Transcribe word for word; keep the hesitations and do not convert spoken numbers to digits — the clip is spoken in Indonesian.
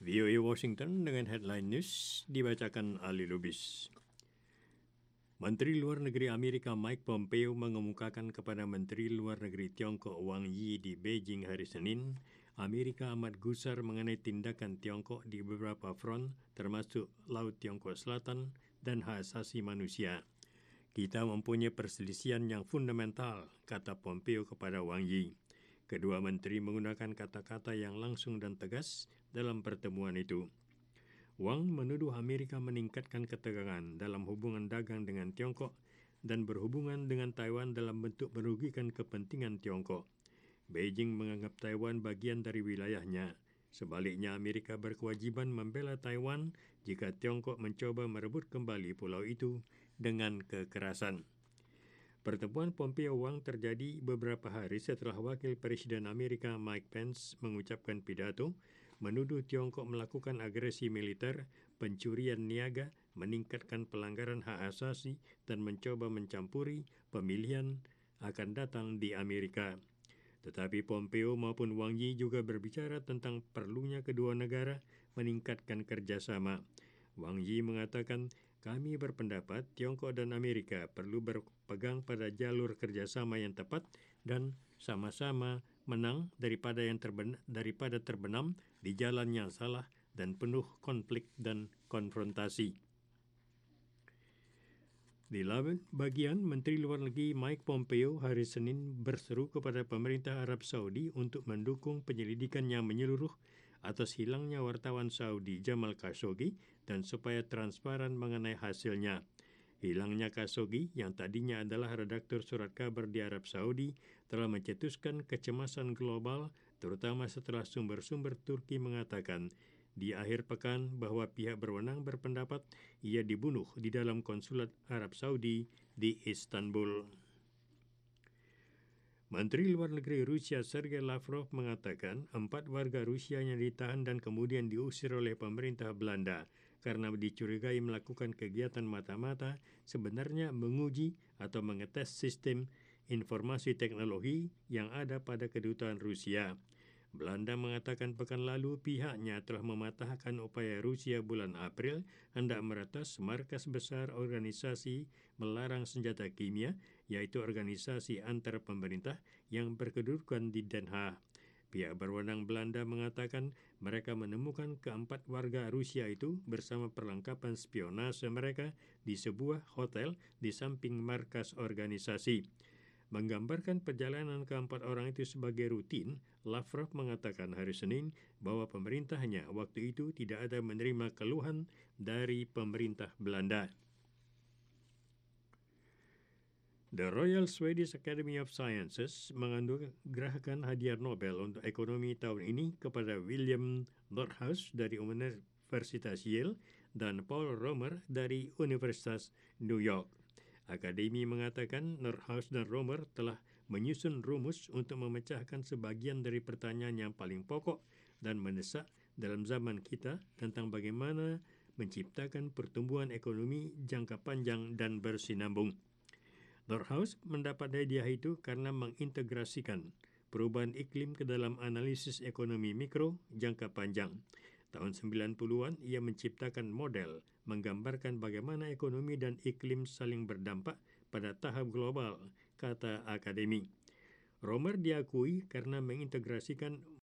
V O A Washington dengan headline news dibacakan Ali Lubis. Menteri Luar Negeri Amerika Mike Pompeo mengemukakan kepada Menteri Luar Negeri Tiongkok Wang Yi di Beijing hari Senin, Amerika amat gusar mengenai tindakan Tiongkok di beberapa front termasuk Laut Tiongkok Selatan dan hak asasi manusia. Kita mempunyai perselisihan yang fundamental, kata Pompeo kepada Wang Yi. Kedua menteri menggunakan kata-kata yang langsung dan tegas dalam pertemuan itu. Wang menuduh Amerika meningkatkan ketegangan dalam hubungan dagang dengan Tiongkok dan berhubungan dengan Taiwan dalam bentuk merugikan kepentingan Tiongkok. Beijing menganggap Taiwan bagian dari wilayahnya. Sebaliknya, Amerika berkewajiban membela Taiwan jika Tiongkok mencoba merebut kembali pulau itu dengan kekerasan. Pertemuan Pompeo-Wang terjadi beberapa hari setelah Wakil Presiden Amerika Mike Pence mengucapkan pidato menuduh Tiongkok melakukan agresi militer, pencurian niaga, meningkatkan pelanggaran hak asasi, dan mencoba mencampuri pemilihan akan datang di Amerika. Tetapi Pompeo maupun Wang Yi juga berbicara tentang perlunya kedua negara meningkatkan kerjasama. Wang Yi mengatakan, kami berpendapat Tiongkok dan Amerika perlu berpegang pada jalur kerjasama yang tepat dan sama-sama menang daripada yang terbenam, daripada terbenam di jalan yang salah dan penuh konflik dan konfrontasi. Di lain bagian, Menteri Luar Negeri Mike Pompeo hari Senin berseru kepada pemerintah Arab Saudi untuk mendukung penyelidikan yang menyeluruh atas hilangnya wartawan Saudi Jamal Khashoggi dan supaya transparan mengenai hasilnya. Hilangnya Khashoggi yang tadinya adalah redaktur surat kabar di Arab Saudi telah mencetuskan kecemasan global, terutama setelah sumber-sumber Turki mengatakan di akhir pekan bahwa pihak berwenang berpendapat ia dibunuh di dalam konsulat Arab Saudi di Istanbul. Menteri Luar Negeri Rusia Sergei Lavrov mengatakan empat warga Rusia yang ditahan dan kemudian diusir oleh pemerintah Belanda karena dicurigai melakukan kegiatan mata-mata sebenarnya menguji atau mengetes sistem informasi teknologi yang ada pada kedutaan Rusia. Belanda mengatakan pekan lalu pihaknya telah mematahkan upaya Rusia bulan April hendak meretas markas besar organisasi melarang senjata kimia, yaitu organisasi antar pemerintah yang berkedudukan di Den Haag. Pihak berwenang Belanda mengatakan mereka menemukan keempat warga Rusia itu bersama perlengkapan spionase mereka di sebuah hotel di samping markas organisasi. Menggambarkan perjalanan keempat orang itu sebagai rutin, Lavrov mengatakan hari Senin bahwa pemerintahnya waktu itu tidak ada menerima keluhan dari pemerintah Belanda. The Royal Swedish Academy of Sciences menganugerahkan hadiah Nobel untuk ekonomi tahun ini kepada William Nordhaus dari Universitas Yale dan Paul Romer dari Universitas New York. Akademi mengatakan Nordhaus dan Romer telah menyusun rumus untuk memecahkan sebagian dari pertanyaan yang paling pokok dan mendesak dalam zaman kita tentang bagaimana menciptakan pertumbuhan ekonomi jangka panjang dan bersinambung. Nordhaus mendapat hadiah itu karena mengintegrasikan perubahan iklim ke dalam analisis ekonomi mikro jangka panjang. Tahun sembilan puluhan, ia menciptakan model menggambarkan bagaimana ekonomi dan iklim saling berdampak pada tahap global, kata akademi. Romer diakui karena mengintegrasikan